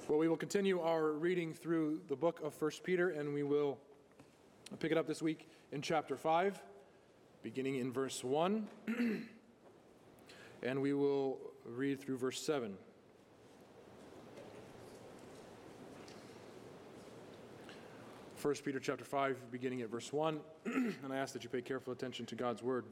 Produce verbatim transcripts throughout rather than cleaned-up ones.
Well, we will continue our reading through the book of First Peter, and we will pick it up this week in chapter five, beginning in verse one, and we will read through verse seven. First Peter chapter five, beginning at verse one, and I ask that you pay careful attention to God's word.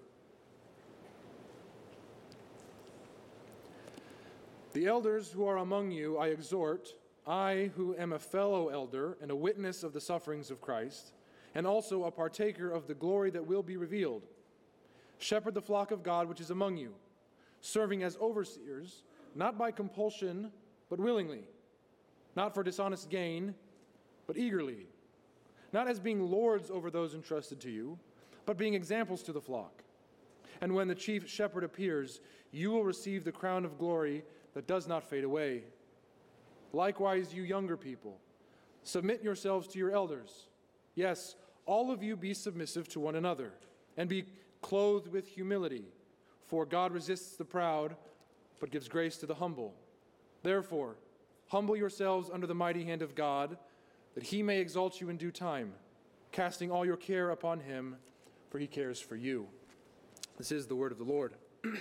The elders who are among you I exhort, I who am a fellow elder and a witness of the sufferings of Christ, and also a partaker of the glory that will be revealed. Shepherd the flock of God which is among you, serving as overseers, not by compulsion, but willingly, not for dishonest gain, but eagerly, not as being lords over those entrusted to you, but being examples to the flock. And when the chief shepherd appears, you will receive the crown of glory that does not fade away. Likewise, you younger people, submit yourselves to your elders. Yes, all of you be submissive to one another, and be clothed with humility. For God resists the proud, but gives grace to the humble. Therefore, humble yourselves under the mighty hand of God, that he may exalt you in due time, casting all your care upon him, for he cares for you. This is the word of the Lord.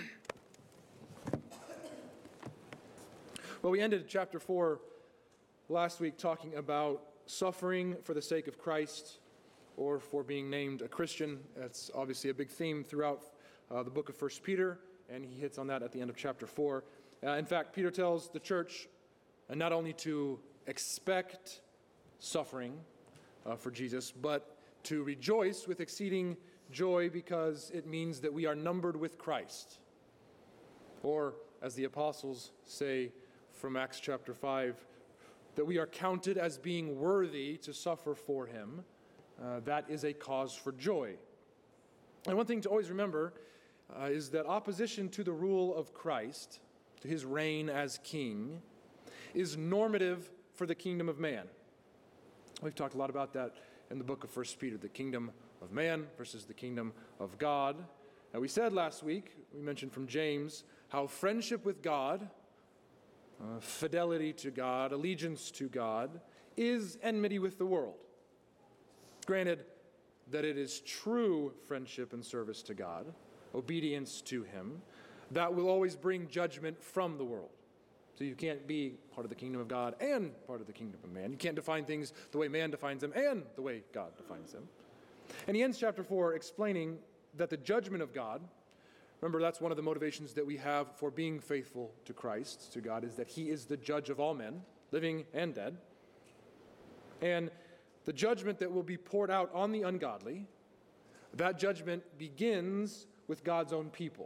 Well, we ended chapter four last week talking about suffering for the sake of Christ, or for being named a Christian. That's obviously a big theme throughout uh, the book of First Peter, and he hits on that at the end of chapter four. Uh, in fact, Peter tells the church uh, not only to expect suffering uh, for Jesus, but to rejoice with exceeding joy, because it means that we are numbered with Christ. Or, as the apostles say from Acts chapter five, that we are counted as being worthy to suffer for him. Uh, that is a cause for joy. And one thing to always remember uh, is that opposition to the rule of Christ, to his reign as king, is normative for the kingdom of man. We've talked a lot about that in the book of First Peter, the kingdom of man versus the kingdom of God. And we said last week, we mentioned from James, how friendship with God, uh, fidelity to God, allegiance to God, is enmity with the world. Granted that it is true friendship and service to God, obedience to him, that will always bring judgment from the world. So you can't be part of the kingdom of God and part of the kingdom of man. You can't define things the way man defines them and the way God defines them. And he ends chapter four explaining that the judgment of God, remember that's one of the motivations that we have for being faithful to Christ, to God, is that he is the judge of all men, living and dead. And the judgment that will be poured out on the ungodly, that judgment begins with God's own people.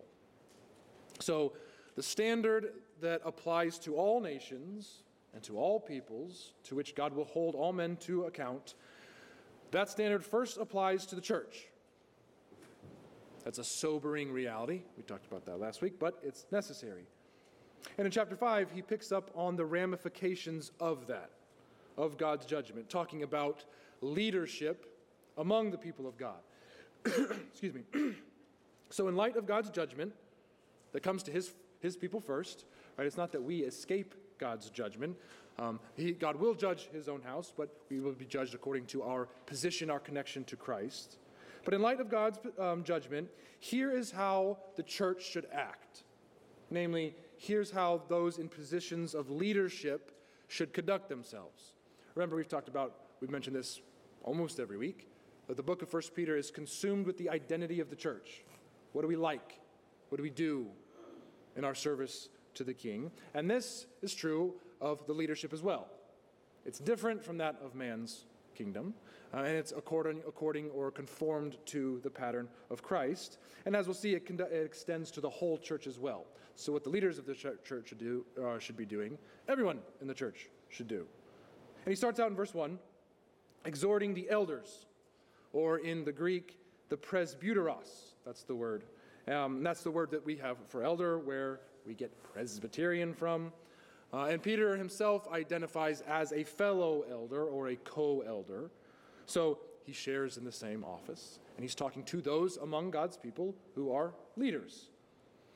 So the standard that applies to all nations and to all peoples, to which God will hold all men to account, that standard first applies to the church. That's a sobering reality. We talked about that last week, but it's necessary. And in chapter five, he picks up on the ramifications of that, of God's judgment, talking about leadership among the people of God. Excuse me. So in light of God's judgment that comes to his His people first, right? It's not that we escape God's judgment. Um, he, God will judge his own house, but we will be judged according to our position, our connection to Christ. But in light of God's um, judgment, here is how the church should act. Namely, here's how those in positions of leadership should conduct themselves. Remember, we've talked about, we've mentioned this almost every week, that the book of First Peter is consumed with the identity of the church. What do we like? What do we do in our service to the king? And this is true of the leadership as well. It's different from that of man's kingdom, uh, and it's according, according or conformed to the pattern of Christ. And as we'll see, it, con- it extends to the whole church as well. So what the leaders of the ch- church should do, uh, should be doing, everyone in the church should do. And he starts out in verse one, exhorting the elders, or in the Greek, the presbyteros. That's the word. Um, that's the word that we have for elder, where we get Presbyterian from. Uh, and Peter himself identifies as a fellow elder or a co-elder. So he shares in the same office. And he's talking to those among God's people who are leaders.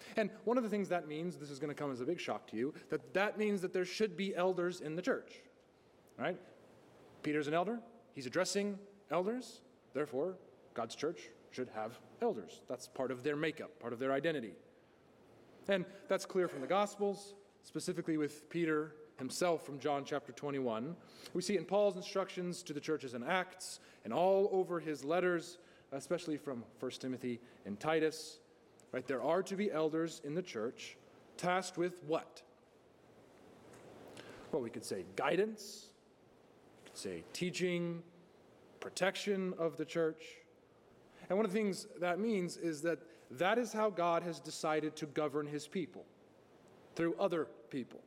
And one of the things that means, this is going to come as a big shock to you, that that means that there should be elders in the church. All right? Peter's an elder. He's addressing elders. Therefore, God's church should have elders. That's part of their makeup, part of their identity. And that's clear from the Gospels, specifically with Peter himself from John chapter twenty-one. We see it in Paul's instructions to the churches in Acts and all over his letters, especially from First Timothy and Titus. Right? There are to be elders in the church tasked with what? Well, we could say guidance, we could say teaching, protection of the church. And one of the things that means is that that is how God has decided to govern his people, through other people.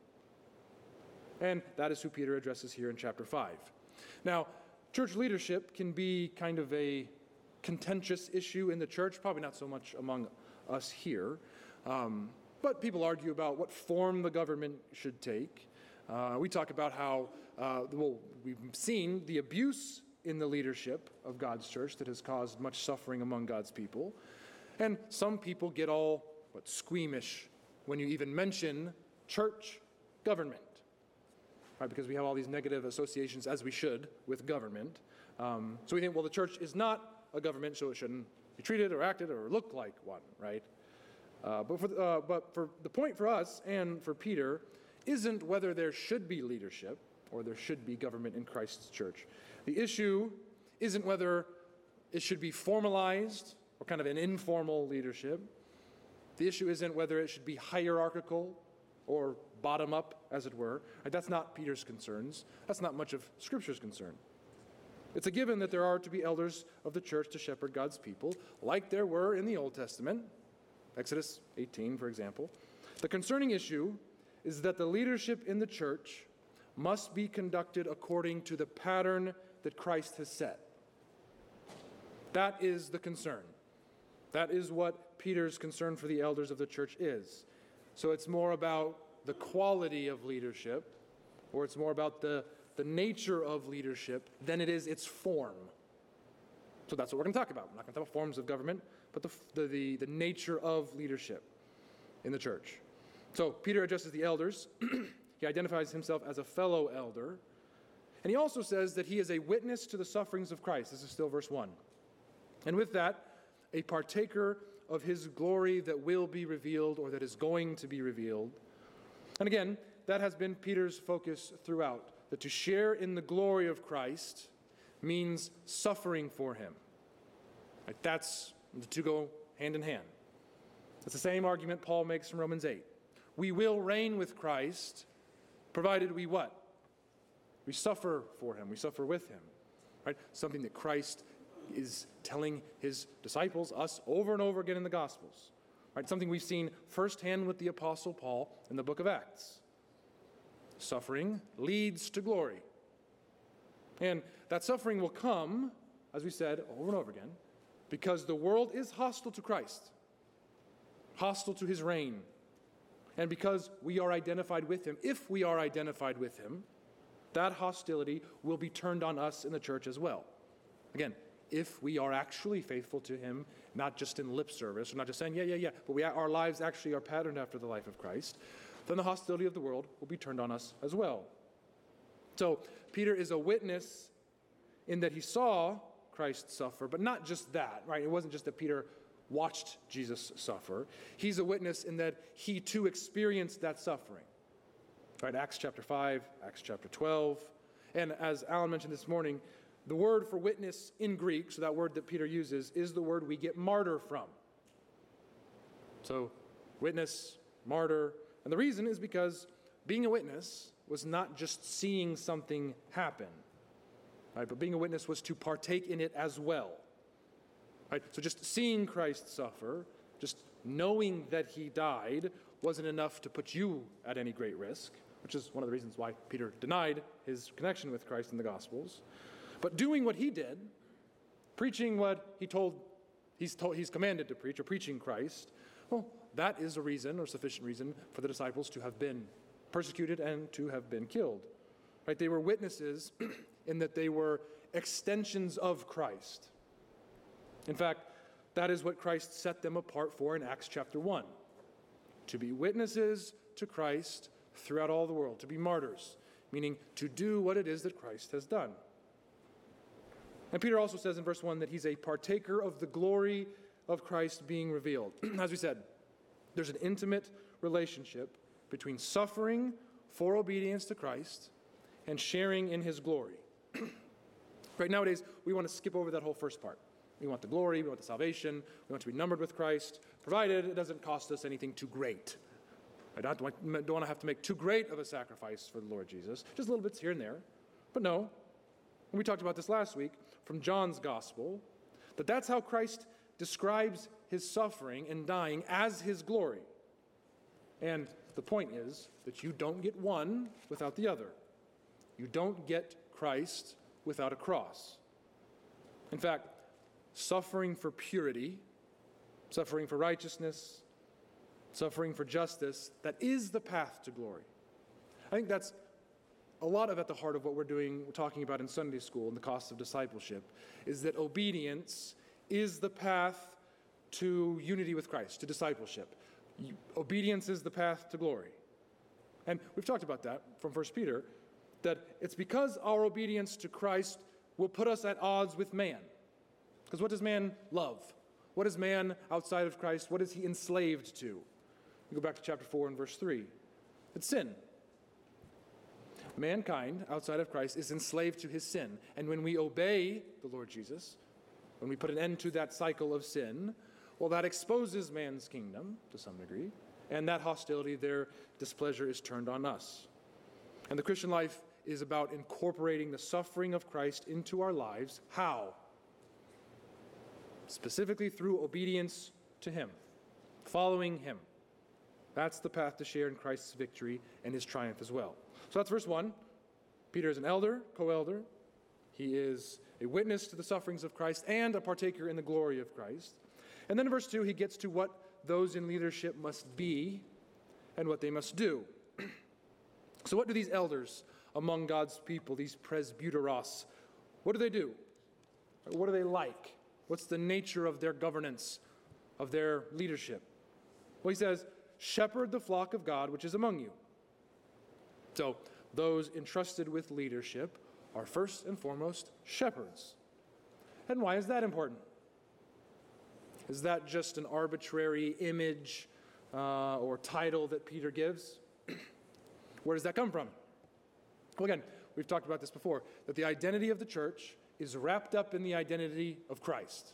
And that is who Peter addresses here in chapter five. Now, church leadership can be kind of a contentious issue in the church, probably not so much among us here, um, but people argue about what form the government should take. Uh, we talk about how, uh, well, we've seen the abuse in the leadership of God's church that has caused much suffering among God's people. And some people get all what, squeamish when you even mention church government, right? Because we have all these negative associations, as we should, with government. Um, so we think, well, the church is not a government, so it shouldn't be treated or acted or look like one, right? Uh, but, for, uh, but for the point for us and for Peter isn't whether there should be leadership or there should be government in Christ's church. The issue isn't whether it should be formalized or kind of an informal leadership. The issue isn't whether it should be hierarchical or bottom-up, as it were. Right? That's not Peter's concerns. That's not much of Scripture's concern. It's a given that there are to be elders of the church to shepherd God's people, like there were in the Old Testament, Exodus eighteen, for example. The concerning issue is that the leadership in the church must be conducted according to the pattern that Christ has set. That is the concern. That is what Peter's concern for the elders of the church is. So it's more about the quality of leadership, or it's more about the, the nature of leadership than it is its form. So that's what we're going to talk about. We're not going to talk about forms of government, but the, the, the, the nature of leadership in the church. So Peter addresses the elders. He identifies himself as a fellow elder. And he also says that he is a witness to the sufferings of Christ. This is still verse one. And with that, a partaker of his glory that will be revealed or that is going to be revealed. And again, that has been Peter's focus throughout, that to share in the glory of Christ means suffering for him. Like that's the two go hand in hand. It's the same argument Paul makes from Romans eight. We will reign with Christ, provided we what? We suffer for him. We suffer with him. Right? Something that Christ is telling his disciples, us, over and over again in the Gospels. Right? Something we've seen firsthand with the Apostle Paul in the book of Acts. Suffering leads to glory. And that suffering will come, as we said over and over again, because the world is hostile to Christ, hostile to his reign. And because we are identified with him, if we are identified with him, that hostility will be turned on us in the church as well. Again, if we are actually faithful to him, not just in lip service, or not just saying, yeah, yeah, yeah, but we, our lives actually are patterned after the life of Christ, then the hostility of the world will be turned on us as well. So Peter is a witness in that he saw Christ suffer, but not just that, right? It wasn't just that Peter watched Jesus suffer. He's a witness in that he too experienced that suffering. Right? Acts chapter five, Acts chapter twelve. And as Alan mentioned this morning, the word for witness in Greek, so that word that Peter uses, is the word we get martyr from. So witness, martyr. And the reason is because being a witness was not just seeing something happen, right? But being a witness was to partake in it as well. Right? So just seeing Christ suffer, just knowing that he died, wasn't enough to put you at any great risk, which is one of the reasons why Peter denied his connection with Christ in the Gospels. But doing what he did, preaching what he told, he's told, he's commanded to preach, or preaching Christ, well, that is a reason, or sufficient reason, for the disciples to have been persecuted and to have been killed. Right? They were witnesses in that they were extensions of Christ. In fact, that is what Christ set them apart for in Acts chapter one. to be witnesses to Christ throughout all the world, to be martyrs, meaning to do what it is that Christ has done. And Peter also says in verse one that he's a partaker of the glory of Christ being revealed. As we said, there's an intimate relationship between suffering for obedience to Christ and sharing in his glory. Right, nowadays, we want to skip over that whole first part. We want the glory, we want the salvation, we want to be numbered with Christ, provided it doesn't cost us anything too great. I don't want, don't want to have to make too great of a sacrifice for the Lord Jesus, just little bits here and there. But no, and we talked about this last week from John's gospel, that that's how Christ describes his suffering and dying as his glory. And the point is that you don't get one without the other. You don't get Christ without a cross. In fact, suffering for purity, suffering for righteousness, suffering for justice, that is the path to glory. I think that's a lot of at the heart of what we're doing, we're talking about in Sunday school and the cost of discipleship, is that obedience is the path to unity with Christ, to discipleship. Obedience is the path to glory. And we've talked about that from First Peter, that it's because our obedience to Christ will put us at odds with man. Because what does man love? What is man outside of Christ? What is he enslaved to? We go back to chapter four and verse three. It's sin. Mankind outside of Christ is enslaved to his sin. And when we obey the Lord Jesus, when we put an end to that cycle of sin, well, that exposes man's kingdom to some degree. And that hostility, their displeasure is turned on us. And the Christian life is about incorporating the suffering of Christ into our lives. How? Specifically through obedience to him, following him. That's the path to share in Christ's victory and his triumph as well. So that's verse one. Peter is an elder, co-elder. He is a witness to the sufferings of Christ and a partaker in the glory of Christ. And then in verse two, he gets to what those in leadership must be and what they must do. So what do these elders among God's people, these presbyteros, what do they do? What are they like? What's the nature of their governance, of their leadership? Well, he says, shepherd the flock of God which is among you. So those entrusted with leadership are first and foremost shepherds. And why is that important? Is that just an arbitrary image uh, or title that Peter gives? Where does that come from? Well, again, we've talked about this before, that the identity of the church is wrapped up in the identity of Christ.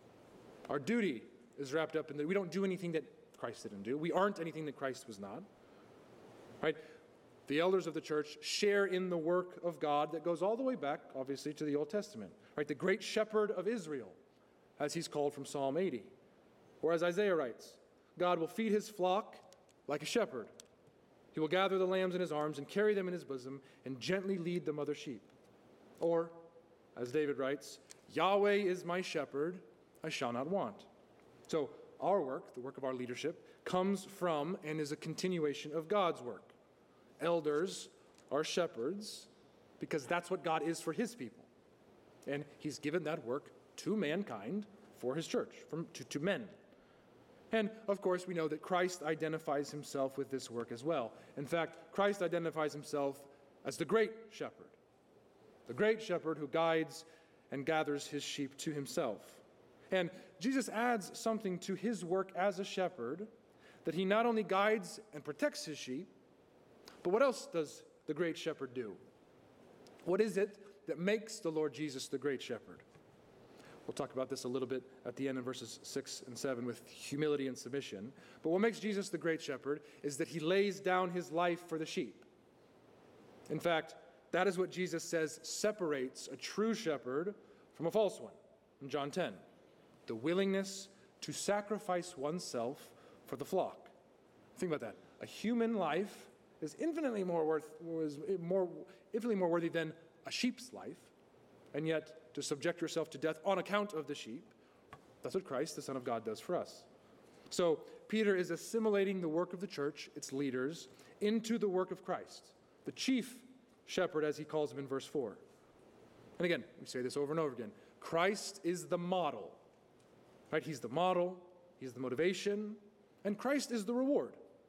Our duty is wrapped up in that we don't do anything that Christ didn't do. We aren't anything that Christ was not. Right? The elders of the church share in the work of God that goes all the way back, obviously, to the Old Testament. Right? The great shepherd of Israel, as he's called from Psalm eighty. Or as Isaiah writes, God will feed his flock like a shepherd. He will gather the lambs in his arms and carry them in his bosom and gently lead the mother sheep. Or, as David writes, Yahweh is my shepherd, I shall not want. So our work, the work of our leadership, comes from and is a continuation of God's work. Elders are shepherds because that's what God is for his people. And he's given that work to mankind for his church, from, to, to men. And, of course, we know that Christ identifies himself with this work as well. In fact, Christ identifies himself as the great shepherd, the great shepherd who guides and gathers his sheep to himself. And Jesus adds something to his work as a shepherd, that he not only guides and protects his sheep, but what else does the great shepherd do? What is it that makes the Lord Jesus the great shepherd? We'll talk about this a little bit at the end in verses six and seven with humility and submission. But what makes Jesus the great shepherd is that he lays down his life for the sheep. In fact, that is what Jesus says separates a true shepherd from a false one in John ten. The willingness to sacrifice oneself for the flock. Think about that. A human life is infinitely more worth was more infinitely more worthy than a sheep's life, and yet to subject yourself to death on account of the sheep, that's what Christ, the Son of God, does for us. So Peter is assimilating the work of the church, its leaders, into the work of Christ, the chief shepherd, as he calls him in verse four. And again, we say this over and over again. Christ is the model. Right? He's the model, he's the motivation, and Christ is the reward.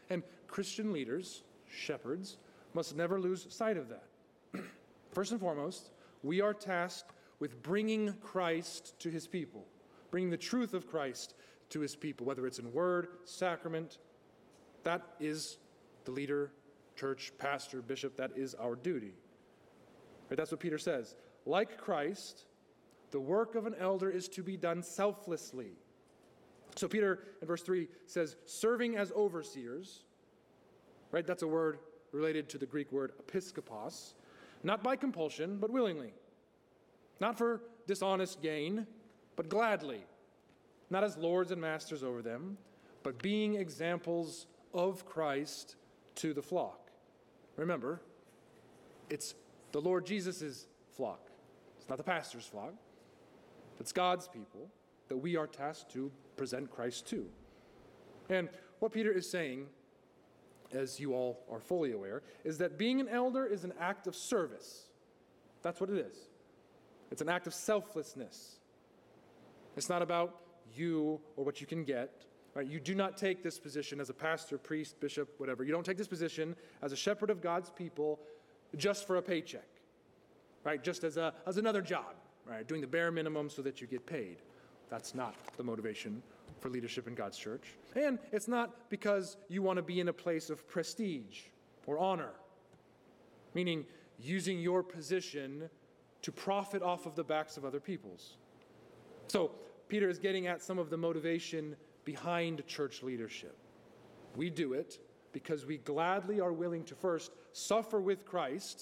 And Christian leaders, shepherds, must never lose sight of that. First and foremost, we are tasked with bringing Christ to his people, bringing the truth of Christ to his people, whether it's in word, sacrament. That is the leader, church, pastor, bishop, that is our duty. Right? That's what Peter says. Like Christ, the work of an elder is to be done selflessly. So Peter, in verse three, says, serving as overseers, right? That's a word related to the Greek word episkopos, not by compulsion, but willingly. Not for dishonest gain, but gladly. Not as lords and masters over them, but being examples of Christ to the flock. Remember, it's the Lord Jesus' flock. It's not the pastor's flock. It's God's people that we are tasked to present Christ to. And what Peter is saying, as you all are fully aware, is that being an elder is an act of service. That's what it is. It's an act of selflessness. It's not about you or what you can get. Right? You do not take this position as a pastor, priest, bishop, whatever. You don't take this position as a shepherd of God's people just for a paycheck, right? Just as a as another job, right? Doing the bare minimum so that you get paid. That's not the motivation for leadership in God's church. And it's not because you want to be in a place of prestige or honor, meaning using your position to profit off of the backs of other people's. So Peter is getting at some of the motivation behind church leadership. We do it because we gladly are willing to first suffer with Christ,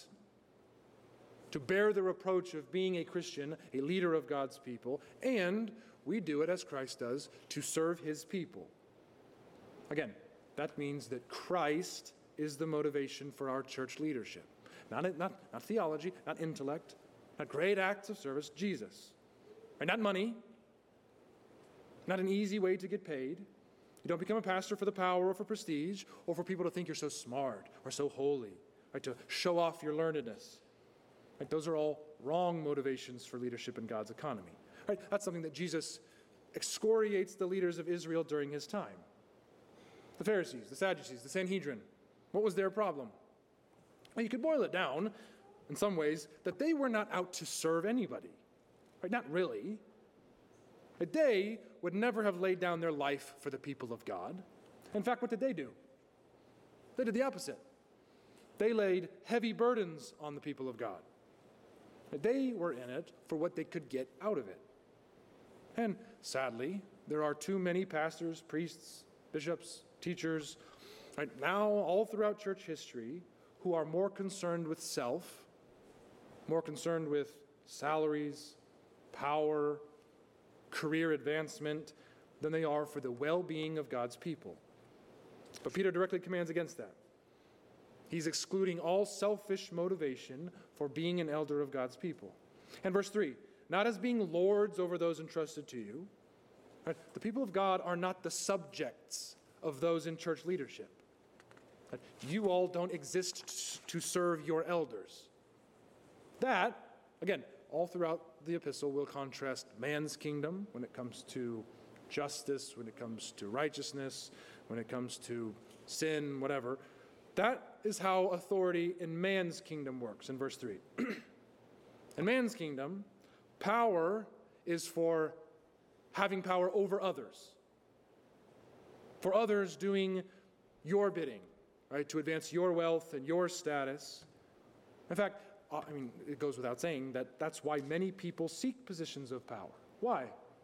to bear the reproach of being a Christian, a leader of God's people, and we do it as Christ does to serve his people. Again, that means that Christ is the motivation for our church leadership. Not, not, not theology, not intellect, not great acts of service, Jesus. Right? Not money, not an easy way to get paid. You don't become a pastor for the power or for prestige or for people to think you're so smart or so holy, right? To show off your learnedness. Right? Those are all wrong motivations for leadership in God's economy. Right? That's something that Jesus excoriates the leaders of Israel during his time. The Pharisees, the Sadducees, the Sanhedrin. What was their problem? Well, you could boil it down in some ways that they were not out to serve anybody. Right? Not really. But they would never have laid down their life for the people of God. In fact, what did they do? They did the opposite. They laid heavy burdens on the people of God. They were in it for what they could get out of it. And sadly, there are too many pastors, priests, bishops, teachers, right now all throughout church history, who are more concerned with self, more concerned with salaries, power, career advancement, than they are for the well-being of God's people. But Peter directly commands against that. He's excluding all selfish motivation for being an elder of God's people. And verse three, not as being lords over those entrusted to you. Right? The people of God are not the subjects of those in church leadership. Right? You all don't exist to serve your elders. That, again, all throughout the epistle will contrast man's kingdom when it comes to justice, when it comes to righteousness, when it comes to sin, whatever. That is how authority in man's kingdom works in verse three. In man's kingdom, power is for having power over others, for others doing your bidding, right, to advance your wealth and your status. In fact, I mean, it goes without saying that that's why many people seek positions of power. Why?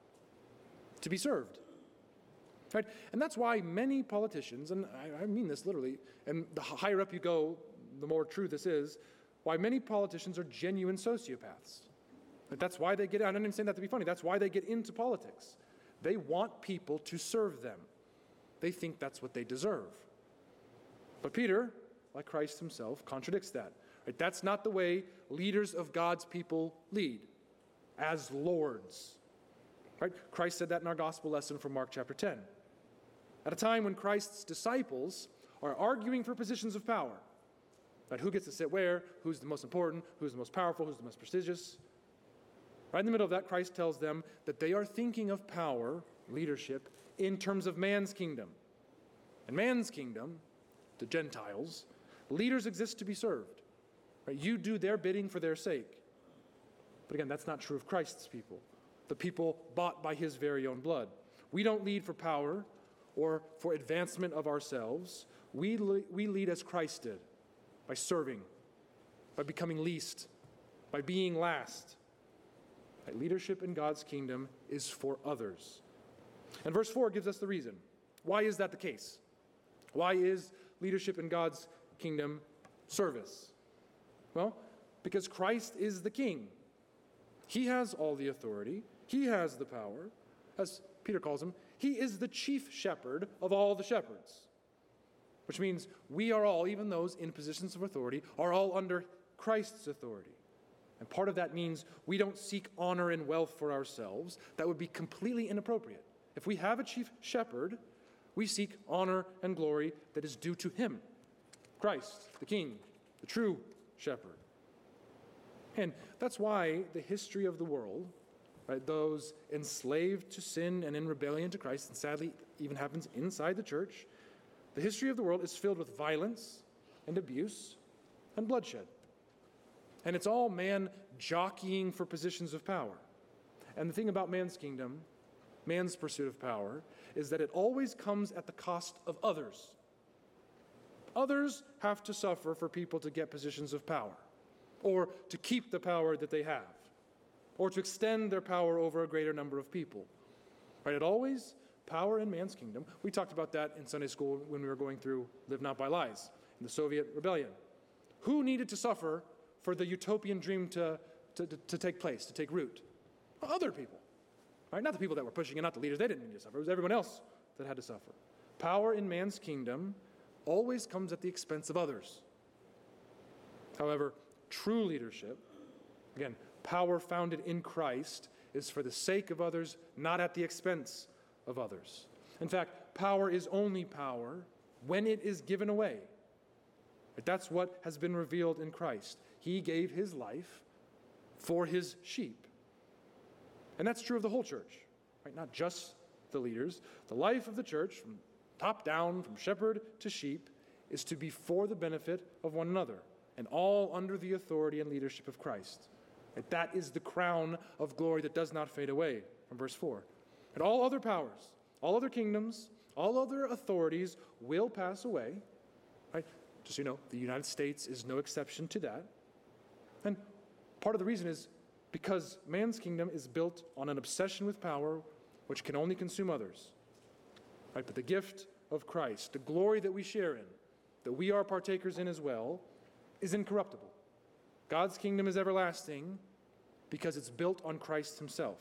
To be served. Right? And that's why many politicians, and I, I mean this literally, and the higher up you go, the more true this is, why many politicians are genuine sociopaths. That's why they get, I'm not even saying that to be funny, that's why they get into politics. They want people to serve them. They think that's what they deserve. But Peter, like Christ himself, contradicts that. Right? That's not the way leaders of God's people lead, as lords. Right? Christ said that in our gospel lesson from Mark chapter ten. At a time when Christ's disciples are arguing for positions of power, right? Who gets to sit where, who's the most important, who's the most powerful, who's the most prestigious. Right in the middle of that, Christ tells them that they are thinking of power, leadership, in terms of man's kingdom. And man's kingdom to Gentiles. Leaders exist to be served. Right? You do their bidding for their sake. But again, that's not true of Christ's people, the people bought by his very own blood. We don't lead for power or for advancement of ourselves. We, le- we lead as Christ did, by serving, by becoming least, by being last. Right? Leadership in God's kingdom is for others. And verse four gives us the reason. Why is that the case? Why is leadership in God's kingdom service? Well, because Christ is the king. He has all the authority. He has the power. As Peter calls him, he is the chief shepherd of all the shepherds. Which means we are all, even those in positions of authority, are all under Christ's authority. And part of that means we don't seek honor and wealth for ourselves. That would be completely inappropriate. If we have a chief shepherd, we seek honor and glory that is due to him, Christ, the King, the true shepherd. And that's why the history of the world, right, those enslaved to sin and in rebellion to Christ, and sadly even happens inside the church, the history of the world is filled with violence and abuse and bloodshed. And it's all man jockeying for positions of power. And the thing about man's kingdom, man's pursuit of power, is that it always comes at the cost of others. Others have to suffer for people to get positions of power, or to keep the power that they have, or to extend their power over a greater number of people. Right? It always, power in man's kingdom. We talked about that in Sunday school when we were going through Live Not by Lies, in the Soviet rebellion. Who needed to suffer for the utopian dream to, to, to, to take place, to take root? Well, other people. Right? Not the people that were pushing it, not the leaders. They didn't need to suffer. It was everyone else that had to suffer. Power in man's kingdom always comes at the expense of others. However, true leadership, again, power founded in Christ, is for the sake of others, not at the expense of others. In fact, power is only power when it is given away. But that's what has been revealed in Christ. He gave his life for his sheep. And that's true of the whole church, right? Not just the leaders. The life of the church, from top down, from shepherd to sheep, is to be for the benefit of one another, and all under the authority and leadership of Christ. And that is the crown of glory that does not fade away, from verse four. And all other powers, all other kingdoms, all other authorities will pass away. Right? Just so you know, the United States is no exception to that. And part of the reason is because man's kingdom is built on an obsession with power which can only consume others. Right? But the gift of Christ, the glory that we share in, that we are partakers in as well, is incorruptible. God's kingdom is everlasting because it's built on Christ himself.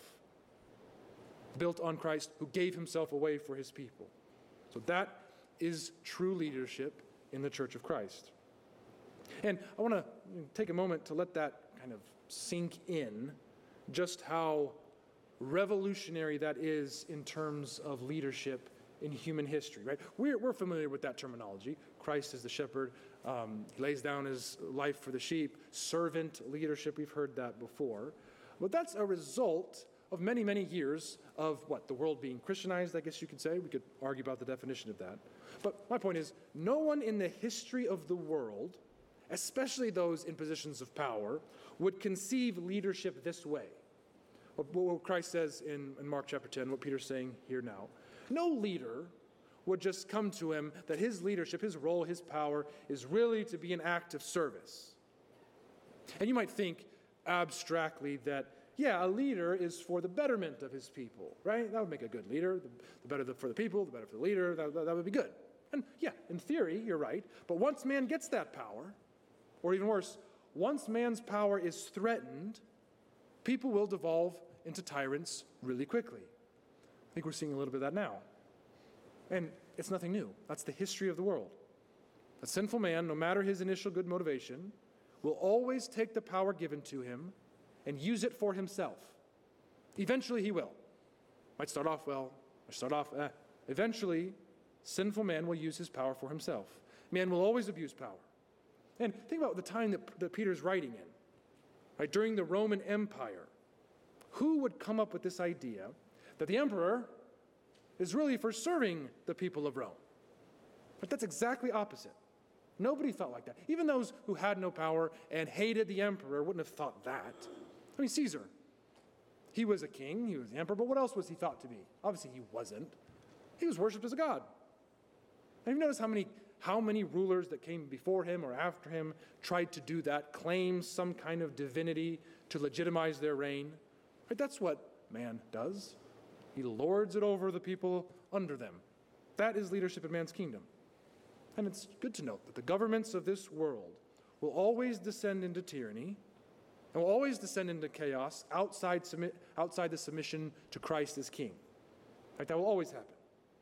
Built on Christ who gave himself away for his people. So that is true leadership in the Church of Christ. And I want to take a moment to let that kind of sink in, just how revolutionary that is in terms of leadership in human history, right? We're, we're familiar with that terminology. Christ is the shepherd. Um, he lays down his life for the sheep. Servant leadership, we've heard that before. But that's a result of many, many years of what? The world being Christianized, I guess you could say. We could argue about the definition of that. But my point is, no one in the history of the world, especially those in positions of power, would conceive leadership this way. What, what Christ says in, in Mark chapter ten, what Peter's saying here now. No leader would just come to him that his leadership, his role, his power is really to be an act of service. And you might think abstractly that, yeah, a leader is for the betterment of his people, right? That would make a good leader. The, the better the, for the people, the better for the leader, that, that, that would be good. And yeah, in theory, you're right. But once man gets that power, or even worse, once man's power is threatened, people will devolve into tyrants really quickly. I think we're seeing a little bit of that now. And it's nothing new. That's the history of the world. A sinful man, no matter his initial good motivation, will always take the power given to him and use it for himself. Eventually he will. Might start off well, might start off, eh. Eventually, sinful man will use his power for himself. Man will always abuse power. And think about the time that, that Peter's writing in. Right? During the Roman Empire, who would come up with this idea that the emperor is really for serving the people of Rome? But that's exactly opposite. Nobody thought like that. Even those who had no power and hated the emperor wouldn't have thought that. I mean, Caesar, he was a king, he was the emperor, but what else was he thought to be? Obviously, he wasn't. He was worshipped as a god. And you notice how many, how many rulers that came before him or after him tried to do that, claim some kind of divinity to legitimize their reign? Right? That's what man does. He lords it over the people under them. That is leadership in man's kingdom. And it's good to note that the governments of this world will always descend into tyranny and will always descend into chaos outside, submit, outside the submission to Christ as king. Right? That will always happen.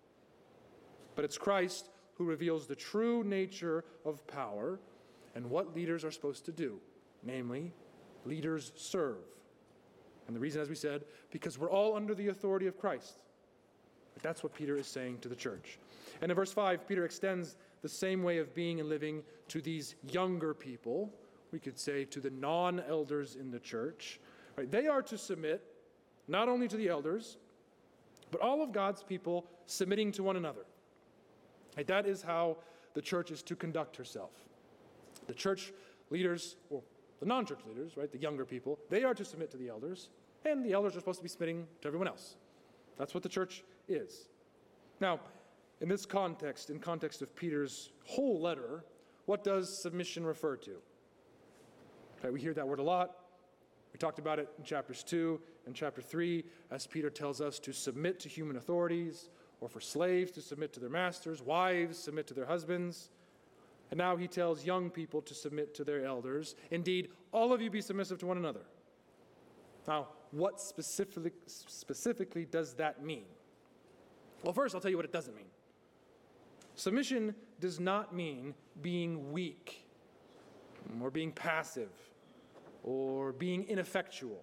But it's Christ who reveals the true nature of power and what leaders are supposed to do. Namely, leaders serve. And the reason, as we said, because we're all under the authority of Christ. But that's what Peter is saying to the church. And in verse five, Peter extends the same way of being and living to these younger people. We could say to the non-elders in the church. Right? They are to submit not only to the elders, but all of God's people submitting to one another. Right? That is how the church is to conduct herself. The church leaders, or the non-church leaders, right, the younger people, they are to submit to the elders, and the elders are supposed to be submitting to everyone else. That's what the church is. Now, in this context, in context of Peter's whole letter, what does submission refer to? Right, we hear that word a lot. We talked about it in chapters two and chapter three, as Peter tells us to submit to human authorities, or for slaves to submit to their masters, wives submit to their husbands. And now he tells young people to submit to their elders. Indeed, all of you be submissive to one another. Now, what specific, specifically does that mean? Well, first, I'll tell you what it doesn't mean. Submission does not mean being weak, or being passive, or being ineffectual.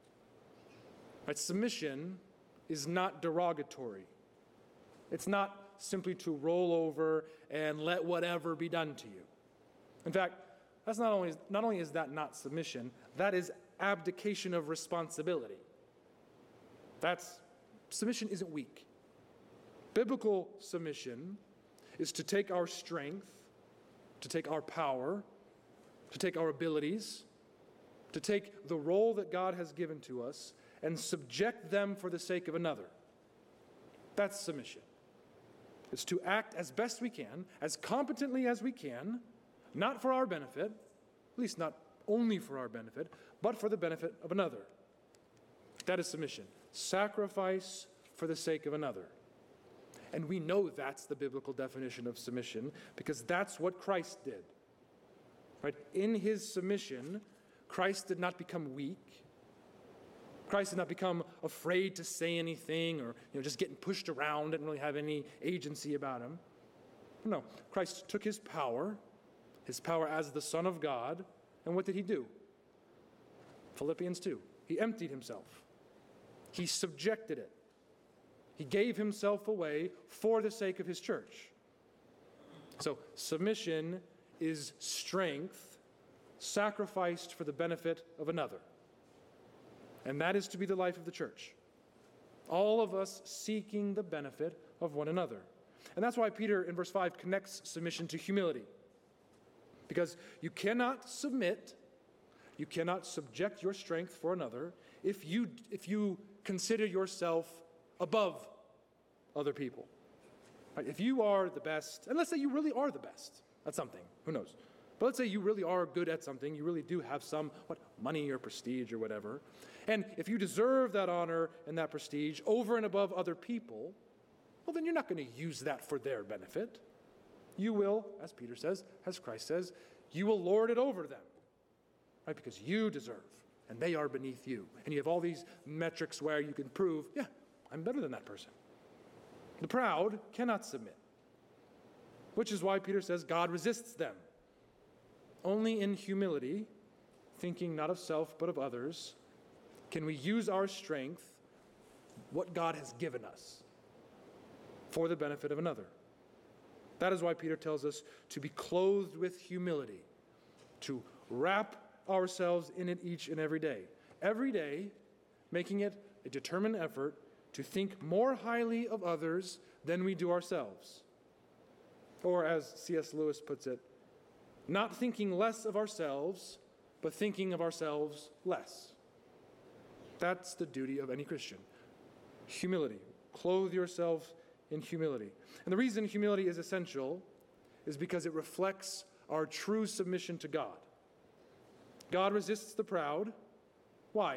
Right? Submission is not derogatory. It's not simply to roll over and let whatever be done to you. In fact, that's not only, not only is that not submission, that is abdication of responsibility. That's, submission isn't weak. Biblical submission is to take our strength, to take our power, to take our abilities, to take the role that God has given to us and subject them for the sake of another. That's submission. It's to act as best we can, as competently as we can, not for our benefit, at least not only for our benefit, but for the benefit of another. That is submission. Sacrifice for the sake of another. And we know that's the biblical definition of submission because that's what Christ did. Right? In his submission, Christ did not become weak. Christ did not become afraid to say anything or you know, just getting pushed around, didn't really have any agency about him. No, Christ took his power, his power as the Son of God, and what did he do? Philippians two. He emptied himself. He subjected it. He gave himself away for the sake of his church. So submission is strength sacrificed for the benefit of another. And that is to be the life of the church. All of us seeking the benefit of one another. And that's why Peter in verse five connects submission to humility. Because you cannot submit, you cannot subject your strength for another if you, if you consider yourself above other people. Right? If you are the best, and let's say you really are the best at something, who knows? But let's say you really are good at something, you really do have some, what, money or prestige or whatever. And if you deserve that honor and that prestige over and above other people, well, then you're not going to use that for their benefit. You will, as Peter says, as Christ says, you will lord it over them, right? Because you deserve, and they are beneath you. And you have all these metrics where you can prove, yeah, I'm better than that person. The proud cannot submit, which is why Peter says God resists them. Only in humility, thinking not of self but of others, can we use our strength, what God has given us, for the benefit of another. That is why Peter tells us to be clothed with humility, to wrap ourselves in it each and every day. Every day, making it a determined effort to think more highly of others than we do ourselves. Or as C S Lewis puts it, not thinking less of ourselves, but thinking of ourselves less. That's the duty of any Christian. Humility. Clothe yourself in humility. And the reason humility is essential is because it reflects our true submission to God. God resists the proud. Why?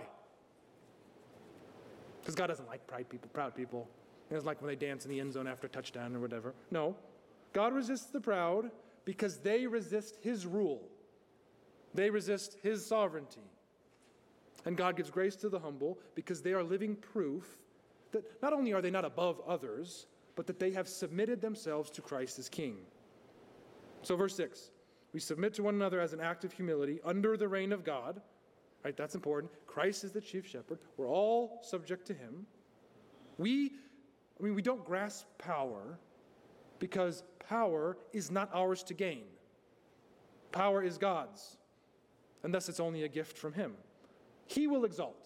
Because God doesn't like pride people, proud people. He doesn't like when they dance in the end zone after a touchdown or whatever. No. God resists the proud because they resist his rule. They resist his sovereignty. And God gives grace to the humble because they are living proof that not only are they not above others, but that they have submitted themselves to Christ as King. So verse six, we submit to one another as an act of humility under the reign of God. Right, that's important. Christ is the chief shepherd. We're all subject to him. We, I mean, we don't grasp power because power is not ours to gain. Power is God's, and thus it's only a gift from him. He will exalt.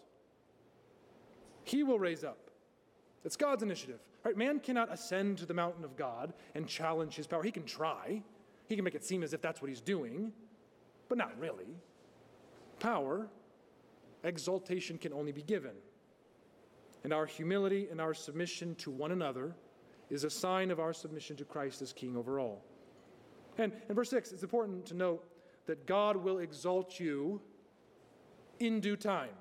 He will raise up. It's God's initiative. Right? Man cannot ascend to the mountain of God and challenge his power. He can try. He can make it seem as if that's what he's doing, but not really. Power, exaltation can only be given. And our humility and our submission to one another is a sign of our submission to Christ as King over all. And in verse six, it's important to note that God will exalt you in due time,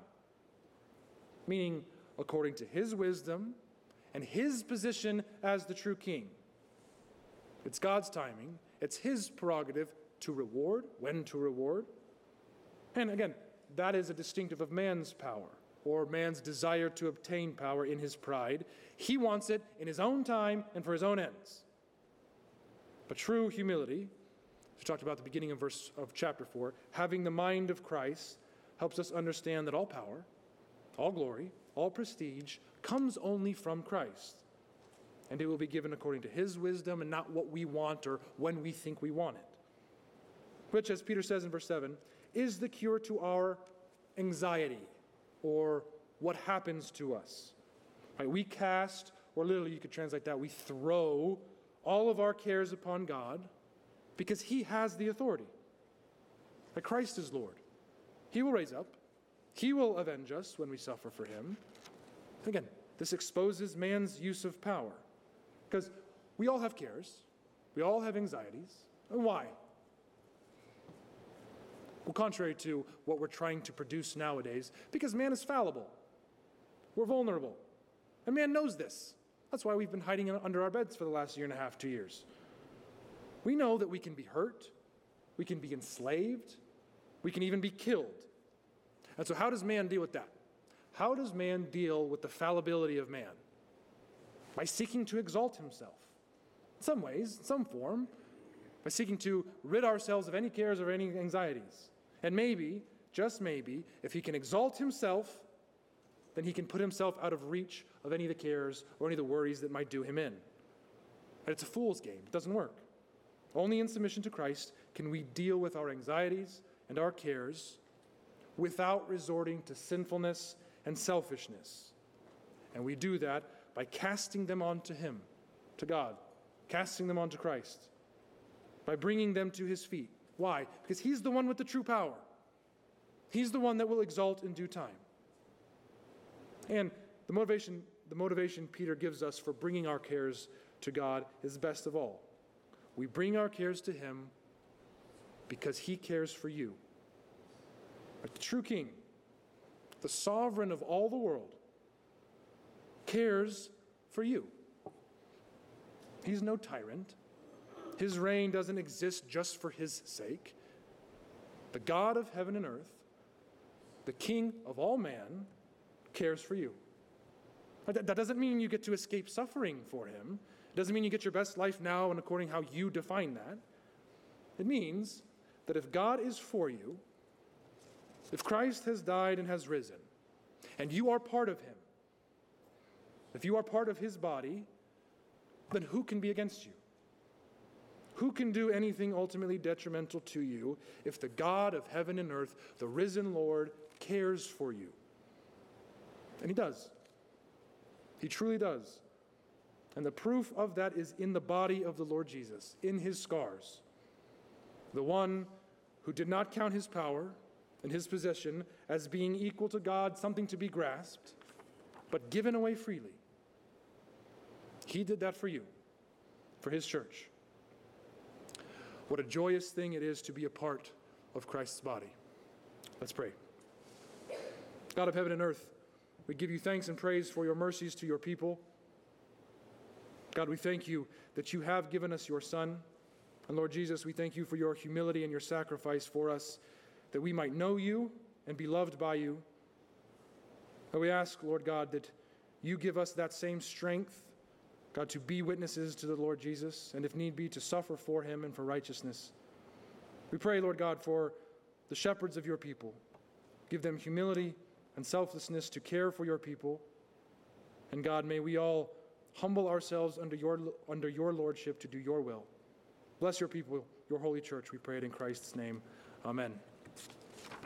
meaning according to his wisdom and his position as the true king. It's God's timing. It's his prerogative to reward, when to reward. And again, that is a distinctive of man's power, or man's desire to obtain power in his pride. He wants it in his own time and for his own ends. But true humility, as we talked about at the beginning of verse of chapter four, having the mind of Christ helps us understand that all power, all glory, all prestige comes only from Christ. And it will be given according to his wisdom and not what we want or when we think we want it. Which, as Peter says in verse seven, is the cure to our anxiety, or what happens to us. Right? We cast, or literally you could translate that, we throw all of our cares upon God because he has the authority. That Christ is Lord. He will raise up. He will avenge us when we suffer for him. Again, this exposes man's use of power. Because we all have cares. We all have anxieties. And why? Well, contrary to what we're trying to produce nowadays, because man is fallible. We're vulnerable. And man knows this. That's why we've been hiding under our beds for the last year and a half, two years. We know that we can be hurt. We can be enslaved. We can even be killed. And so how does man deal with that? How does man deal with the fallibility of man? By seeking to exalt himself. In some ways, in some form, by seeking to rid ourselves of any cares or any anxieties. And maybe, just maybe, if he can exalt himself, then he can put himself out of reach of any of the cares or any of the worries that might do him in. And it's a fool's game. It doesn't work. Only in submission to Christ can we deal with our anxieties and our cares without resorting to sinfulness and selfishness. And we do that by casting them onto him, to God, casting them onto Christ, by bringing them to his feet. Why? Because he's the one with the true power. He's the one that will exalt in due time. And the motivation, the motivation Peter gives us for bringing our cares to God is best of all. We bring our cares to him because he cares for you. But the true king, the sovereign of all the world, cares for you. He's no tyrant. His reign doesn't exist just for his sake. The God of heaven and earth, the King of all man, cares for you. That, that doesn't mean you get to escape suffering for him. It doesn't mean you get your best life now and according how you define that. It means that if God is for you, if Christ has died and has risen, and you are part of him, if you are part of his body, then who can be against you? Who can do anything ultimately detrimental to you if the God of heaven and earth, the risen Lord, cares for you? And he does. He truly does. And the proof of that is in the body of the Lord Jesus, in his scars. the one who did not count his power and his possession as being equal to God, something to be grasped, but given away freely. He did that for you, for his church. What a joyous thing it is to be a part of Christ's body. Let's pray. God of heaven and earth, we give you thanks and praise for your mercies to your people. God, we thank you that you have given us your Son. And Lord Jesus, we thank you for your humility and your sacrifice for us, that we might know you and be loved by you. And we ask, Lord God, that you give us that same strength, God, to be witnesses to the Lord Jesus, and if need be, to suffer for him and for righteousness. We pray, Lord God, for the shepherds of your people. Give them humility and selflessness to care for your people. And God, may we all humble ourselves under your, under your lordship to do your will. Bless your people, your holy church, we pray it in Christ's name. Amen.